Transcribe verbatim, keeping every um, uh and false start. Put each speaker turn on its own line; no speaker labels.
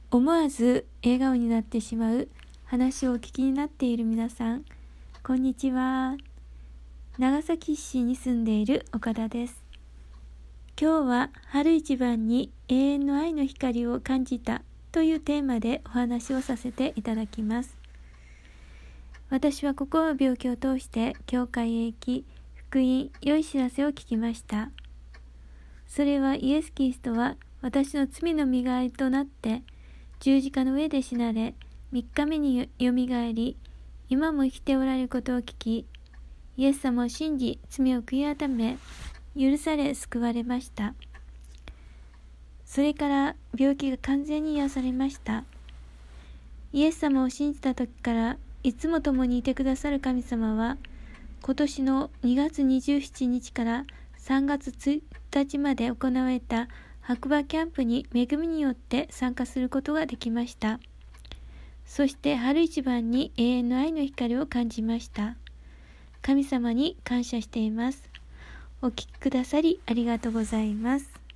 思わず笑顔になってしまう話をお聞きになっている皆さん、こんにちは。長崎市に住んでいる岡田です。今日は春一番に永遠の愛の光を感じたというテーマでお話をさせていただきます。私は心の病気を通して教会へ行き、福音、良い知らせを聞きました。それはイエス・キリストは私の罪の身代わりとなって十字架の上で死なれ、三日目によみがえり、今も生きておられることを聞き、イエス様を信じ、罪を悔い改め、許され救われました。それから病気が完全に癒されました。イエス様を信じた時からいつも共にいてくださる神様は、今年のにがつにじゅうしちにちからさんがつついたちまで行われた白馬キャンプに恵みによって参加することができました。そして春一番に永遠の愛の光を感じました。神様に感謝しています。お聞きくださりありがとうございます。